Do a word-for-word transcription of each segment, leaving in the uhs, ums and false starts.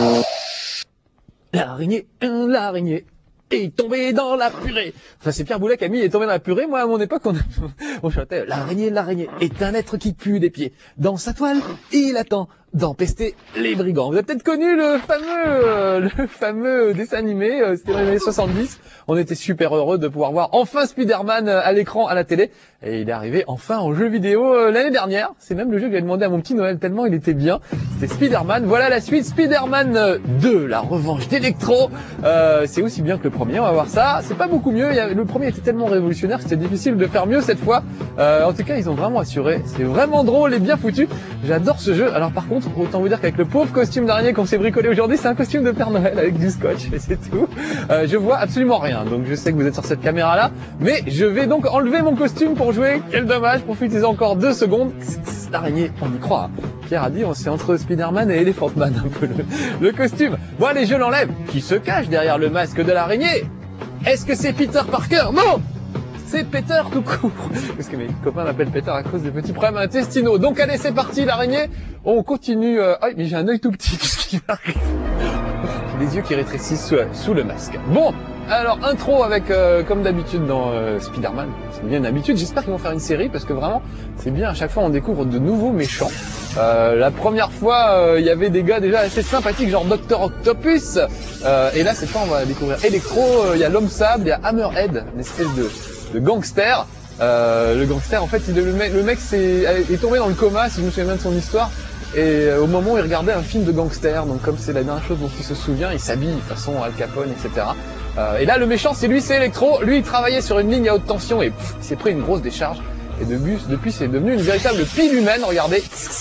L'araignée, l'araignée est tombée dans la purée. Enfin, c'est Pierre Boulet qui a mis, il est tombé dans la purée. Moi, à mon époque, on, on chantait l'araignée, l'araignée est un être qui pue des pieds. Dans sa toile, il attend d'empester les brigands. Vous avez peut-être connu le fameux, euh, le fameux dessin animé, euh, c'était dans les années soixante-dix. On était super heureux de pouvoir voir enfin Spider-Man à l'écran, à la télé. Et il est arrivé enfin en jeu vidéo euh, l'année dernière. C'est même le jeu que j'ai demandé à mon petit Noël tellement il était bien. C'était Spider-Man. Voilà la suite, Spider-Man deux, la revanche d'Electro. Euh, c'est aussi bien que le premier, on va voir ça. C'est pas beaucoup mieux. Il y a, le premier était tellement révolutionnaire que c'était difficile de faire mieux cette fois. Euh, en tout cas, ils ont vraiment assuré. C'est vraiment drôle et bien foutu. J'adore ce jeu. Alors par contre, autant vous dire qu'avec le pauvre costume d'araignée qu'on s'est bricolé aujourd'hui, c'est un costume de Père Noël avec du scotch et c'est tout. Euh, je vois absolument rien. Donc je sais que vous êtes sur cette caméra là, mais je vais donc enlever mon costume pour jouer. Quel dommage, profitez encore deux secondes. L'araignée, on y croit. Hein. Pierre a dit, on c'est entre Spider-Man et Elephant Man un peu le, le costume. Bon allez, je l'enlève. Qui se cache derrière le masque de l'araignée? Est-ce que c'est Peter Parker? Non, c'est Peter tout court. Parce que mes copains m'appellent Peter à cause des petits problèmes intestinaux. Donc allez, c'est parti l'araignée. On continue. Euh... Ah, mais j'ai un œil tout petit. Qu'est-ce qui m'arrive? J'ai les yeux qui rétrécissent sous, sous le masque. Bon. Alors, intro avec, euh, comme d'habitude dans euh, Spider-Man, c'est bien une habitude, j'espère qu'ils vont faire une série, parce que vraiment, c'est bien, à chaque fois on découvre de nouveaux méchants. Euh, la première fois, il euh, y avait des gars déjà assez sympathiques, genre docteur Octopus, euh, et là, cette fois, on va découvrir Electro, il euh, y a l'Homme Sable, il y a Hammerhead, une espèce de, de gangster. Euh, le gangster, en fait, il, le mec, le mec est, est tombé dans le coma, si je me souviens bien de son histoire, et euh, au moment où il regardait un film de gangster, donc comme c'est la dernière chose dont il se souvient, il s'habille façon Al Capone, et cetera. Euh, et là, le méchant, c'est lui, c'est Electro. Lui, il travaillait sur une ligne à haute tension et pff, il s'est pris une grosse décharge. Et depuis, depuis c'est devenu une véritable pile humaine, regardez.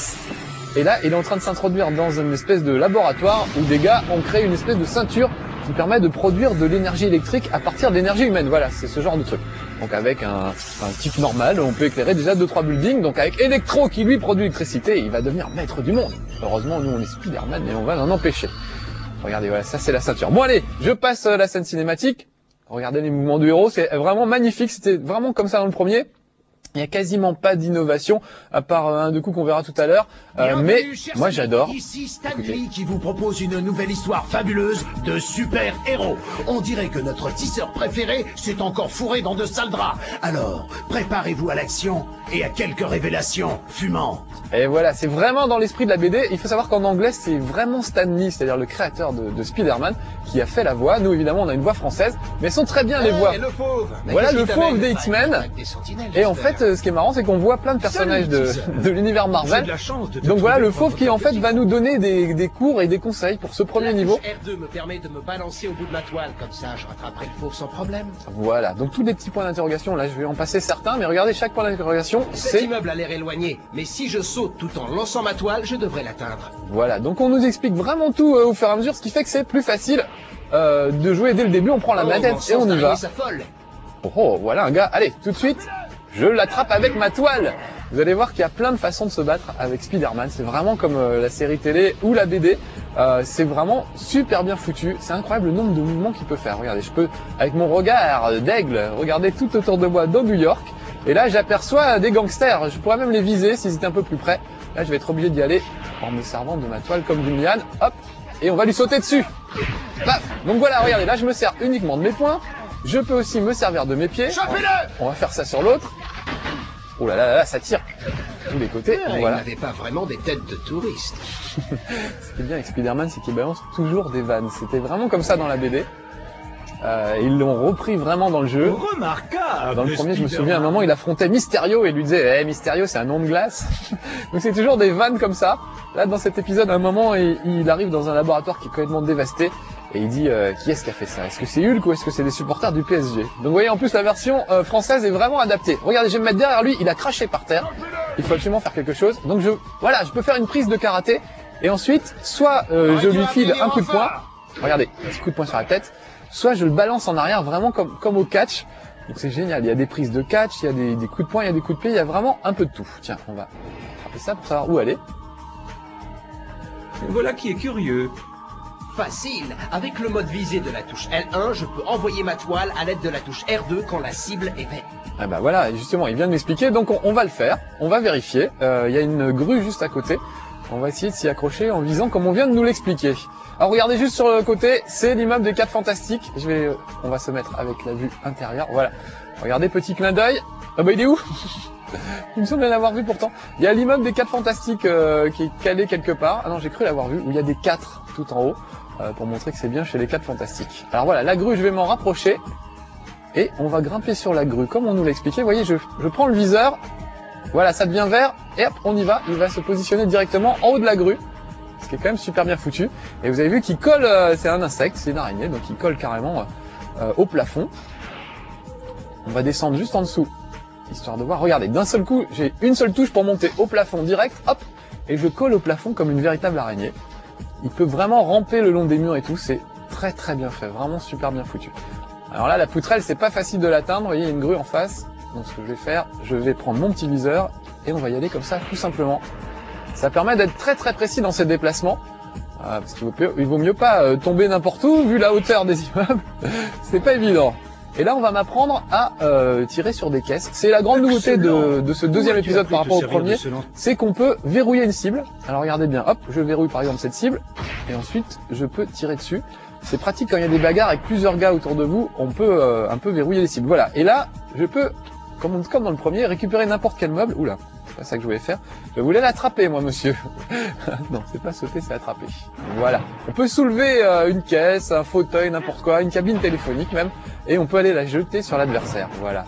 Et là, il est en train de s'introduire dans une espèce de laboratoire où des gars ont créé une espèce de ceinture qui permet de produire de l'énergie électrique à partir de l'énergie humaine. Voilà, c'est ce genre de truc. Donc avec un, un type normal, on peut éclairer déjà deux trois buildings. Donc avec Electro qui lui produit l'électricité, il va devenir maître du monde. Heureusement, nous on est Spider-Man et on va l'en empêcher. Regardez, voilà, ça c'est la ceinture. Bon allez, je passe la scène cinématique. Regardez les mouvements du héros, c'est vraiment magnifique. C'était vraiment comme ça dans le premier. Il n'y a quasiment pas d'innovation, à part un deux coups qu'on verra tout à l'heure. Euh, mais moi j'adore. Ici Stanley qui vous propose une nouvelle histoire fabuleuse de super-héros. On dirait que notre tisseur préféré s'est encore fourré dans de sales draps. Alors, préparez-vous à l'action et à quelques révélations fumantes. Et voilà, c'est vraiment dans l'esprit de la B D. Il faut savoir qu'en anglais, c'est vraiment Stan Lee, c'est-à-dire le créateur de, de Spider-Man, qui a fait la voix. Nous, évidemment, on a une voix française, mais elles sont très bien les voix. Et le fauve. Voilà le fauve des X-Men. Et en fait, ce qui est marrant, c'est qu'on voit plein de personnages de, de l'univers Marvel. Donc voilà, le fauve qui en fait va nous donner des, des cours et des conseils pour ce premier niveau. R deux me permet de me balancer au bout de ma toile, comme ça je rattraperai le fauve sans problème. Voilà, donc tous les petits points d'interrogation, là je vais en passer certains, mais regardez chaque point d'interrogation, c'est... Cet immeuble a l'air éloigné, mais si je saute tout en lançant ma toile, je devrais l'atteindre. Voilà, donc on nous explique vraiment tout euh, au fur et à mesure, ce qui fait que c'est plus facile euh, de jouer dès le début, on prend la oh, manette et on y va. Oh, oh, voilà un gars, allez, tout de suite, je l'attrape avec ma toile. Vous allez voir qu'il y a plein de façons de se battre avec Spider-Man. C'est vraiment comme euh, la série télé ou la B D. Euh, c'est vraiment super bien foutu. C'est incroyable le nombre de mouvements qu'il peut faire. Regardez, je peux, avec mon regard d'aigle, regarder tout autour de moi dans New York. Et là, j'aperçois des gangsters. Je pourrais même les viser s'ils étaient un peu plus près. Là, je vais être obligé d'y aller en me servant de ma toile comme d'une liane. Hop, et on va lui sauter dessus. Paf. Donc voilà, regardez, là, je me sers uniquement de mes poings. Je peux aussi me servir de mes pieds. Chopez-le! On va faire ça sur l'autre. Oh là là là, là ça tire de tous les côtés. Ah, voilà. Ils n'avaient pas vraiment des têtes de touristes. Ce qui est bien avec Spider-Man, c'est qu'il balance toujours des vannes. C'était vraiment comme ça dans la B D. Euh, ils l'ont repris vraiment dans le jeu. Remarquable. Dans le premier, je me souviens, à un moment, il affrontait Mysterio et il lui disait hey, « Eh, Mysterio, c'est un nom de glace !» Donc c'est toujours des vannes comme ça. Là, dans cet épisode, à un moment, il, il arrive dans un laboratoire qui est complètement dévasté. Et il dit euh, qui est-ce qui a fait ça? Est-ce que c'est Hulk ou est-ce que c'est des supporters du P S G? Donc vous voyez, en plus la version euh, française est vraiment adaptée. Regardez, je vais me mettre derrière lui, il a craché par terre. Il faut absolument faire quelque chose. Donc je, voilà, je peux faire une prise de karaté. Et ensuite, soit euh, je lui file un coup de poing. Regardez, un petit coup de poing sur la tête. Soit je le balance en arrière vraiment comme, comme au catch. Donc c'est génial, il y a des prises de catch, il y a des, des coups de poing, il y a des coups de pied, il y a vraiment un peu de tout. Tiens, on va frapper ça pour savoir où aller. Voilà qui est curieux. Facile. Avec le mode visée de la touche L un, je peux envoyer ma toile à l'aide de la touche R deux quand la cible est verte. Ah bah voilà, justement, il vient de m'expliquer, donc on, on va le faire, on va vérifier. Euh, il y a une grue juste à côté. On va essayer de s'y accrocher en visant comme on vient de nous l'expliquer. Alors regardez juste sur le côté, c'est l'immeuble des quatre Fantastiques. Je vais, on va se mettre avec la vue intérieure. Voilà. Regardez, petit clin d'œil. Ah bah il est où? Il me semble l'avoir vu pourtant. Il y a l'immeuble des quatre Fantastiques euh, qui est calé quelque part. Ah non, j'ai cru l'avoir vu, où il y a des quatre tout en haut, euh, pour montrer que c'est bien chez les quatre Fantastiques. Alors voilà, la grue, je vais m'en rapprocher. Et on va grimper sur la grue, comme on nous l'a expliqué. Vous voyez, je, je prends le viseur. Voilà, ça devient vert. Et hop, on y va. Il va se positionner directement en haut de la grue. Ce qui est quand même super bien foutu. Et vous avez vu qu'il colle, euh, c'est un insecte, c'est une araignée, donc il colle carrément euh, au plafond. On va descendre juste en dessous, histoire de voir. Regardez, d'un seul coup, j'ai une seule touche pour monter au plafond direct, hop, et je colle au plafond comme une véritable araignée. Il peut vraiment ramper le long des murs et tout, c'est très très bien fait, vraiment super bien foutu. Alors là, la poutrelle, c'est pas facile de l'atteindre, vous voyez, il y a une grue en face. Donc ce que je vais faire, je vais prendre mon petit viseur, et on va y aller comme ça, tout simplement. Ça permet d'être très très précis dans ses déplacements, euh, parce qu'il vaut, il vaut mieux pas euh, tomber n'importe où, vu la hauteur des immeubles, c'est pas évident. Et là, on va m'apprendre à euh, tirer sur des caisses. C'est la grande nouveauté de, de ce deuxième épisode par rapport au premier, c'est qu'on peut verrouiller une cible. Alors regardez bien, hop, je verrouille par exemple cette cible, et ensuite je peux tirer dessus. C'est pratique quand il y a des bagarres avec plusieurs gars autour de vous, on peut euh, un peu verrouiller les cibles. Voilà, et là, je peux, comme, comme dans le premier, récupérer n'importe quel meuble. Oula, c'est pas ça que je voulais faire. Je voulais l'attraper, moi, monsieur. Non, c'est pas sauter, c'est attraper. Voilà. On peut soulever euh, une caisse, un fauteuil, n'importe quoi, une cabine téléphonique même, et on peut aller la jeter sur l'adversaire. Voilà.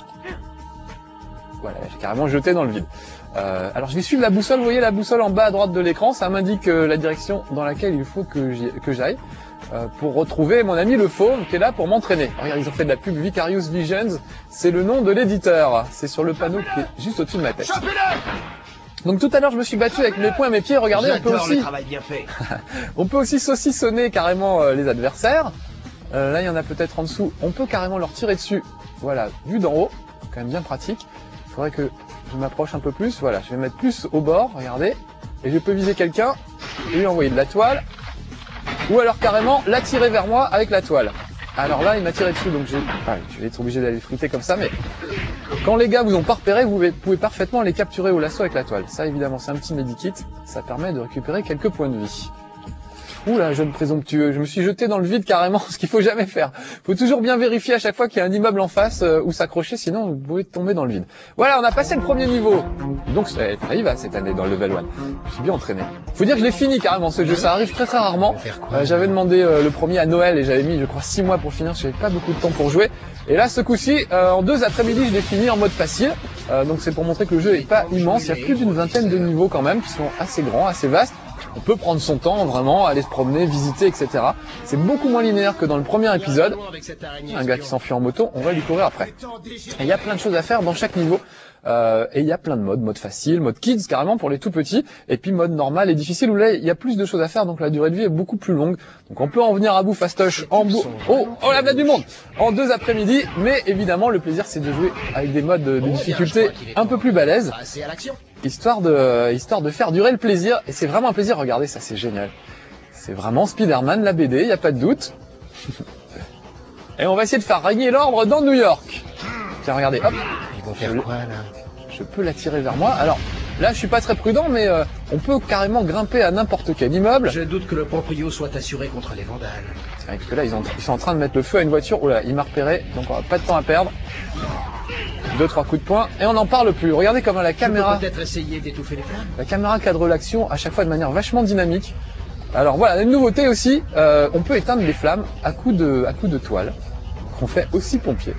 Voilà, j'ai carrément jeté dans le vide. Euh, alors je vais suivre la boussole, vous voyez la boussole en bas à droite de l'écran, ça m'indique euh, la direction dans laquelle il faut que j'aille euh, pour retrouver mon ami le fauve qui est là pour m'entraîner. Regarde, ils ont fait de la pub Vicarious Visions, c'est le nom de l'éditeur, c'est sur le panneau qui est juste au-dessus de ma tête. Donc tout à l'heure je me suis battu avec mes poings et mes pieds, regardez, on peut aussi bien fait. on peut aussi saucissonner carrément euh, les adversaires. Euh, là il y en a peut-être en dessous, on peut carrément leur tirer dessus, voilà, vu d'en haut, quand même bien pratique. Il faudrait que je m'approche un peu plus, voilà, je vais mettre plus au bord, regardez, et je peux viser quelqu'un et lui envoyer de la toile, ou alors carrément l'attirer vers moi avec la toile. Alors là, il m'a tiré dessus, donc j'ai, enfin, je vais être obligé d'aller friter comme ça, mais quand les gars vous ont pas repéré, vous pouvez parfaitement les capturer au lasso avec la toile. Ça, évidemment, c'est un petit medikit, ça permet de récupérer quelques points de vie. Oula, jeune présomptueux, je me suis jeté dans le vide carrément, ce qu'il faut jamais faire. Faut toujours bien vérifier à chaque fois qu'il y a un immeuble en face euh, où s'accrocher, sinon vous pouvez tomber dans le vide. Voilà, on a passé le premier niveau. Donc ça y va cette année dans le level un. Je suis bien entraîné. Faut dire que je l'ai fini carrément ce jeu, ça arrive très très rarement. Euh, j'avais demandé euh, le premier à Noël et j'avais mis je crois six mois pour finir, j'avais pas beaucoup de temps pour jouer. Et là ce coup-ci, euh, en deux après-midi, je l'ai fini en mode facile. Euh, donc c'est pour montrer que le jeu est pas immense, il y a plus d'une vingtaine de niveaux quand même qui sont assez grands, assez vastes. On peut prendre son temps, vraiment, aller se promener, visiter, et cetera. C'est beaucoup moins linéaire que dans le premier épisode. Un gars qui s'enfuit en moto, on va lui courir après. Et il y a plein de choses à faire dans chaque niveau. Euh, et il y a plein de modes, mode facile, mode kids carrément pour les tout petits, et puis mode normal et difficile où là il y a plus de choses à faire, donc la durée de vie est beaucoup plus longue. Donc on peut en venir à bout fastoche en bout. Oh, oh la blague du monde en deux après-midi, mais évidemment le plaisir c'est de jouer avec des modes de difficulté un peu plus balèzes. Histoire de, histoire de faire durer le plaisir, et c'est vraiment un plaisir, regardez ça c'est génial. C'est vraiment Spider-Man la B D, il n'y a pas de doute. Et on va essayer de faire régner l'ordre dans New York. Tiens regardez, hop. Faire quoi, là je peux l'attirer vers moi. Alors là je suis pas très prudent, mais euh, on peut carrément grimper à n'importe quel immeuble. Je doute que le proprio soit assuré contre les vandales. C'est vrai que là ils, ont, ils sont en train de mettre le feu à une voiture. Oula, il m'a repéré, donc on n'a pas de temps à perdre. Deux, trois coups de poing, et on n'en parle plus. Regardez comment la caméra... peut-être essayer d'étouffer les flammes. La caméra cadre l'action à chaque fois de manière vachement dynamique. Alors voilà, une nouveauté aussi, euh, on peut éteindre les flammes à coups de, à coups de toile. On fait aussi pompier.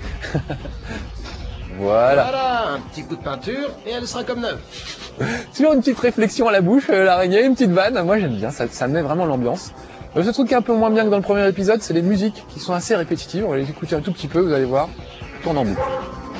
Voilà. Voilà, un petit coup de peinture, et elle sera comme neuve. Toujours une petite réflexion à la bouche, euh, l'araignée, une petite vanne. Moi j'aime bien, ça, ça met vraiment l'ambiance. Euh, ce truc qui est un peu moins bien que dans le premier épisode, c'est les musiques qui sont assez répétitives. On va les écouter un tout petit peu, vous allez voir. Tourne en boucle.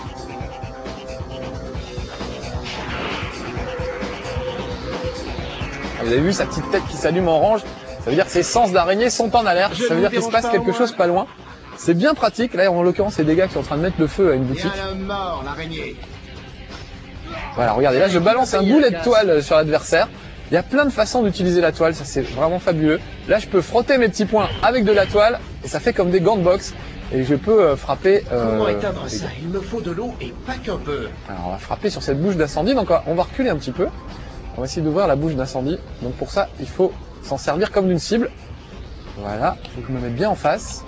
Vous avez vu sa petite tête qui s'allume en orange, ça veut dire que ses sens d'araignée sont en alerte, ça veut dire qu'il se passe quelque chose pas loin. C'est bien pratique, là en l'occurrence c'est des gars qui sont en train de mettre le feu à une boutique. Mort, l'araignée. Voilà, regardez, là je balance un boulet de toile sur l'adversaire. Il y a plein de façons d'utiliser la toile, ça c'est vraiment fabuleux. Là je peux frotter mes petits poings avec de la toile, et ça fait comme des gants de boxe. Et je peux euh, frapper... Euh, Comment éteindre ça? Il me faut de l'eau et pas qu'un peu. Alors on va frapper sur cette bouche d'incendie, donc on va reculer un petit peu. On va essayer d'ouvrir la bouche d'incendie. Donc pour ça, il faut s'en servir comme d'une cible. Voilà, il faut que je me mette bien en face.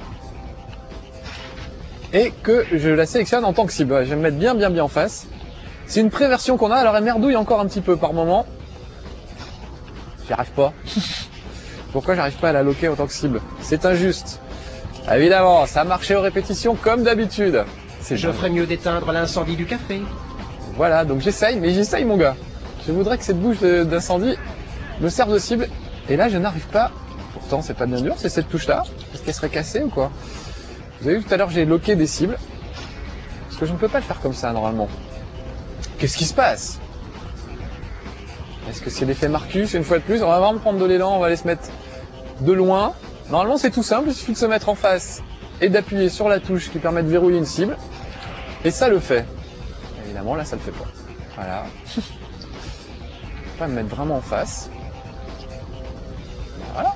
Et que je la sélectionne en tant que cible. Ouais, je vais me mettre bien bien bien en face. C'est une pré-version qu'on a, alors elle merdouille encore un petit peu par moment. J'y arrive pas. Pourquoi j'arrive pas à la loquer en tant que cible? C'est injuste. Évidemment, ça a marché aux répétitions comme d'habitude. Je ferais mieux d'éteindre l'incendie du café. Voilà, donc j'essaye, mais j'essaye mon gars. Je voudrais que cette bouche d'incendie me serve de cible. Et là, je n'arrive pas. Pourtant, c'est pas bien dur, c'est cette touche-là. Est-ce qu'elle serait cassée ou quoi? Vous avez vu tout à l'heure, j'ai loqué des cibles. Parce que je ne peux pas le faire comme ça, normalement. Qu'est-ce qui se passe? Est-ce que c'est l'effet Marcus, une fois de plus? On va vraiment prendre de l'élan, on va aller se mettre de loin. Normalement, c'est tout simple, il suffit de se mettre en face et d'appuyer sur la touche qui permet de verrouiller une cible. Et ça le fait. Évidemment, là, ça le fait pas. Voilà. Je vais pas me mettre vraiment en face. Voilà.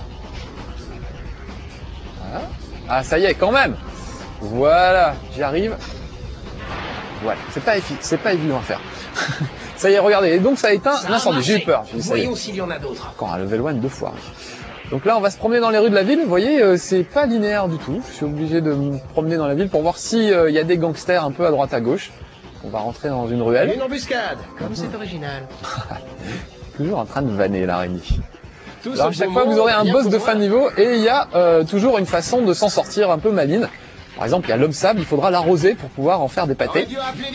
Voilà. Ah, ça y est, quand même. Voilà, j'y arrive. Voilà, c'est pas, c'est pas évident à faire. Ça y est, regardez. Et donc, ça a éteint l'incendie. J'ai eu peur. Voyons s'il y en a d'autres. Encore un level one deux fois. Donc là, on va se promener dans les rues de la ville. Vous voyez, euh, c'est pas linéaire du tout. Je suis obligé de me promener dans la ville pour voir s'il euh, y a des gangsters un peu à droite à gauche. On va rentrer dans une ruelle. Une embuscade, comme c'est original. Toujours en train de vanner l'araignée. Alors à chaque fois, vous aurez un boss de fin de niveau et il y a euh, toujours une façon de s'en sortir un peu maligne. Par exemple, il y a l'homme sable, il faudra l'arroser pour pouvoir en faire des pâtés.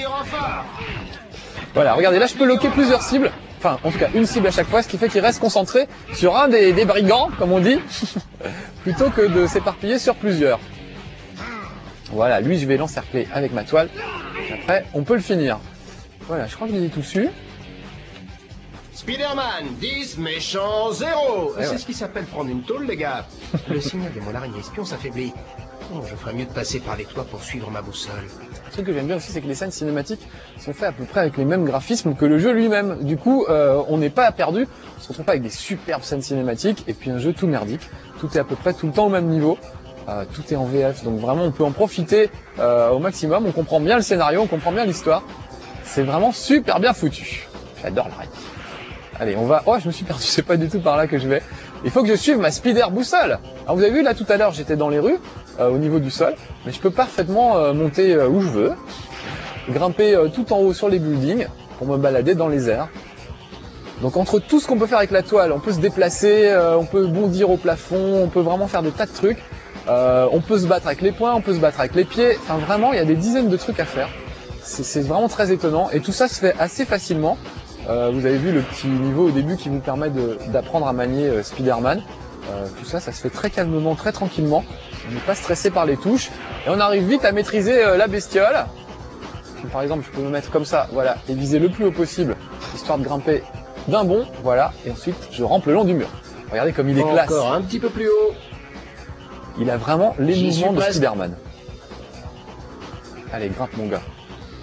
Voilà, regardez, là je peux loquer plusieurs cibles. Enfin, en tout cas, une cible à chaque fois, ce qui fait qu'il reste concentré sur un des, des brigands, comme on dit, plutôt que de s'éparpiller sur plusieurs. Voilà, lui, je vais l'encercler avec ma toile. Et après, on peut le finir. Voilà, je crois que je l'ai tout dessus. Spider-Man, dix, méchant, zéro. Ouais, C'est ouais. ce qui s'appelle prendre une tôle, les gars. Le signal de mon araignée espion s'affaiblit. Oh, je ferais mieux de passer par les toits pour suivre ma boussole. Le truc que j'aime bien aussi, c'est que les scènes cinématiques sont faites à peu près avec les mêmes graphismes que le jeu lui-même. Du coup, euh, on n'est pas perdu. On se retrouve pas avec des superbes scènes cinématiques et puis un jeu tout merdique. Tout est à peu près tout le temps au même niveau. Euh, tout est en V F, donc vraiment on peut en profiter euh, au maximum. On comprend bien le scénario, on comprend bien l'histoire. C'est vraiment super bien foutu. J'adore l'araignée. Allez, on va... Oh, je me suis perdu, c'est pas du tout par là que je vais. Il faut que je suive ma Spider boussole. Alors vous avez vu, là tout à l'heure, j'étais dans les rues, euh, au niveau du sol, mais je peux parfaitement euh, monter euh, où je veux, grimper euh, tout en haut sur les buildings, pour me balader dans les airs. Donc entre tout ce qu'on peut faire avec la toile, on peut se déplacer, euh, on peut bondir au plafond, on peut vraiment faire des tas de trucs. Euh, on peut se battre avec les poings, on peut se battre avec les pieds, enfin vraiment, il y a des dizaines de trucs à faire. C'est vraiment très étonnant, et tout ça se fait assez facilement. Euh, vous avez vu le petit niveau au début qui vous permet d'apprendre à manier euh, Spider-Man. Euh, tout ça, ça se fait très calmement, très tranquillement. On n'est pas stressé par les touches. Et on arrive vite à maîtriser euh, la bestiole. Par exemple, je peux me mettre comme ça, voilà, et viser le plus haut possible, histoire de grimper d'un bond, voilà. Et ensuite, je rampe le long du mur. Regardez comme il est classe. Encore un petit peu plus haut. Il a vraiment les J'y mouvements suis de presque. Spider-Man. Allez, grimpe mon gars.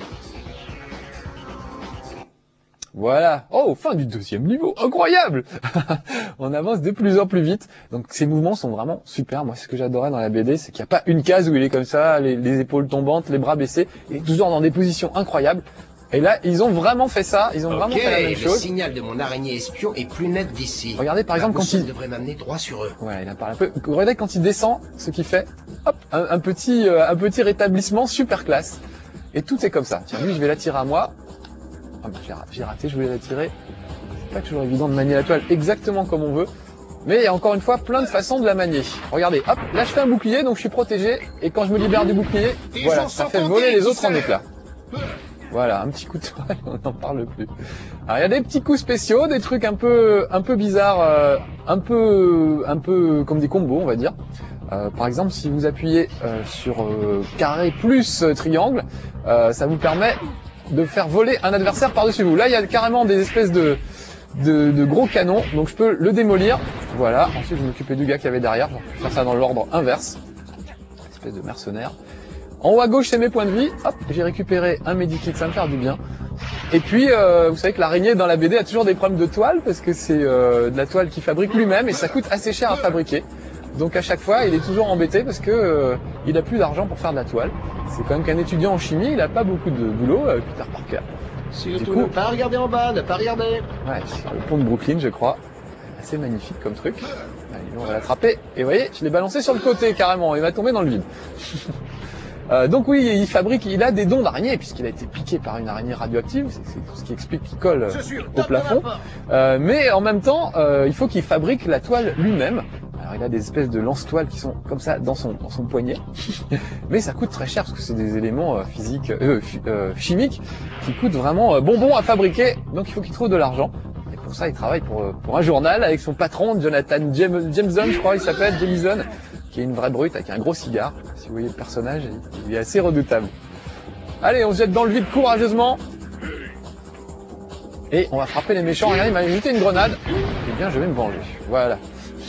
Voilà. Oh, fin du deuxième niveau. Incroyable. On avance de plus en plus vite. Donc ces mouvements sont vraiment super. Moi, ce que j'adorais dans la B D, c'est qu'il n'y a pas une case où il est comme ça, les, les épaules tombantes, les bras baissés. Il est toujours dans des positions incroyables. Et là, ils ont vraiment fait ça. Ils ont vraiment Ok, fait la même le chose. signal de mon araignée espion est plus net d'ici. Regardez par exemple La quand il... boussole devrait m'amener droit sur eux. Voilà, il a parlé un peu. Regardez quand il descend, ce qu'il fait. Hop, un, un petit, euh, un petit rétablissement super classe. Et tout est comme ça. Tiens, lui, je vais l'attirer à moi. Ah bah, j'ai raté, je voulais l'attirer. C'est pas toujours évident de manier la toile exactement comme on veut. Mais il y a encore une fois plein de façons de la manier. Regardez, hop, là je fais un bouclier, donc je suis protégé. Et quand je me libère du bouclier, voilà, ça fait voler les autres en éclats. Voilà, un petit coup de toile, on n'en parle plus. Alors il y a des petits coups spéciaux, des trucs un peu, un peu bizarres, euh, un peu, un peu comme des combos, on va dire. Euh, par exemple, si vous appuyez euh, sur euh, carré plus euh, triangle, euh, ça vous permet de faire voler un adversaire par-dessus vous. Là, il y a carrément des espèces de, de, de gros canons, donc je peux le démolir. Voilà, ensuite je vais m'occuper du gars qui avait derrière, je vais faire ça dans l'ordre inverse. Une espèce de mercenaire. En haut à gauche, c'est mes points de vie. Hop, j'ai récupéré un medikit, ça va me faire du bien. Et puis, euh, vous savez que l'araignée dans la B D a toujours des problèmes de toile, parce que c'est euh, de la toile qu'il fabrique lui-même, et ça coûte assez cher à fabriquer. Donc à chaque fois, il est toujours embêté parce que euh, il a plus d'argent pour faire de la toile. C'est quand même qu'un étudiant en chimie, il a pas beaucoup de boulot, euh, Peter Parker. Surtout coup- ne pas regarder en bas, ne pas regarder. Ouais, sur le pont de Brooklyn, je crois. Assez magnifique comme truc. Allez, on va l'attraper. Et vous voyez, je l'ai balancé sur le côté carrément. Il va tomber dans le vide. Euh, donc oui, il fabrique, il a des dons d'araignée puisqu'il a été piqué par une araignée radioactive, c'est c'est tout ce qui explique qu'il colle euh, Je suis au au top de plafond. ma forme. Euh, mais en même temps, euh, il faut qu'il fabrique la toile lui-même. Alors il a des espèces de lance-toiles qui sont comme ça dans son dans son poignet, mais ça coûte très cher parce que c'est des éléments euh, physiques, euh, fi- euh, chimiques qui coûtent vraiment euh, bonbons à fabriquer. Donc il faut qu'il trouve de l'argent. Et pour ça, il travaille pour euh, pour un journal avec son patron Jonathan Jem- Jameson, je crois, il s'appelle Jameson, qui est une vraie brute avec un gros cigare. Si vous voyez le personnage, il est assez redoutable. Allez, on se jette dans le vide courageusement. Et on va frapper les méchants. Regardez, il m'a jeté une grenade. Eh bien, je vais me venger. Voilà.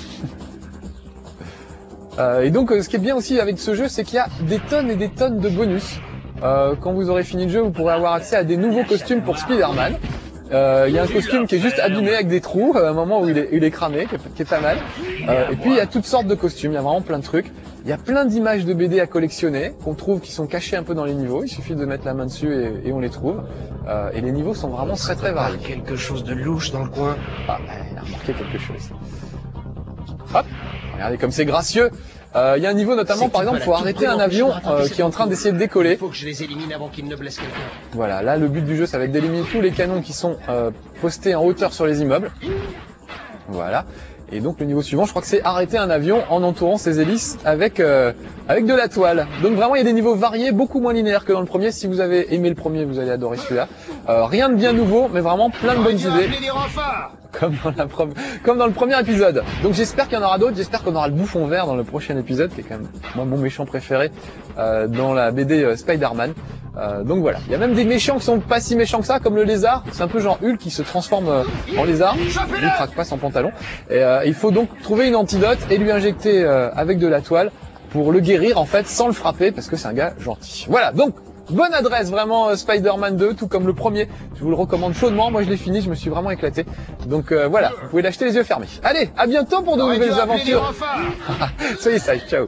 Euh, et donc, euh, ce qui est bien aussi avec ce jeu, c'est qu'il y a des tonnes et des tonnes de bonus. Euh, quand vous aurez fini le jeu, vous pourrez avoir accès à des nouveaux costumes pour Spider-Man. Euh, Il y a un costume qui est juste abîmé avec des trous, à un moment où il est, il est cramé, qui est, qui est pas mal. Euh, et puis il y a toutes sortes de costumes, il y a vraiment plein de trucs. Il y a plein d'images de B D à collectionner, qu'on trouve qui sont cachées un peu dans les niveaux. Il suffit de mettre la main dessus et, et on les trouve. Euh, et les niveaux sont vraiment très très variés. Quelque chose de louche dans le coin. Ah, il a remarqué quelque chose. Hop, regardez comme c'est gracieux. Euh, Il y a un niveau notamment, C'est par qui, exemple, voilà, faut tout arrêter près un en avion plus, rattraper euh, cette qui est en train info. d'essayer de Il décoller. faut que je les élimine avant qu'ils ne blessent quelqu'un. Voilà, là le but du jeu, ça va être d'éliminer tous les canons qui sont euh, postés en hauteur sur les immeubles. Voilà. Et donc le niveau suivant, je crois que c'est arrêter un avion en entourant ses hélices avec euh, avec de la toile. Donc vraiment, il y a des niveaux variés, beaucoup moins linéaires que dans le premier. Si vous avez aimé le premier, vous allez adorer celui-là. Euh, rien de bien nouveau, mais vraiment plein de bonnes idées. Appelez des renforts. Comme dans, la pre- comme dans le premier épisode. Donc j'espère qu'il y en aura d'autres, j'espère qu'on aura le bouffon vert dans le prochain épisode, qui est quand même moi mon méchant préféré euh, dans la B D euh, Spider-Man. Euh, donc voilà, il y a même des méchants qui sont pas si méchants que ça, comme le lézard, c'est un peu genre Hulk qui se transforme euh, en lézard, il ne craque pas son pantalon. Et euh, il faut donc trouver une antidote et lui injecter euh, avec de la toile pour le guérir en fait sans le frapper parce que c'est un gars gentil. Voilà, donc bonne adresse vraiment euh, Spider-Man deux, tout comme le premier. Je vous le recommande chaudement. Moi je l'ai fini, je me suis vraiment éclaté. Donc euh, voilà, vous pouvez l'acheter les yeux fermés. Allez, à bientôt pour de J'aurais dû nouvelles appeler des aventures. renforts. Soyez sages, ciao.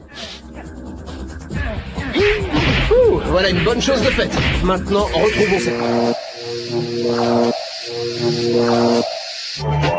Ouh, voilà une bonne chose de faite. Maintenant, retrouvons cette...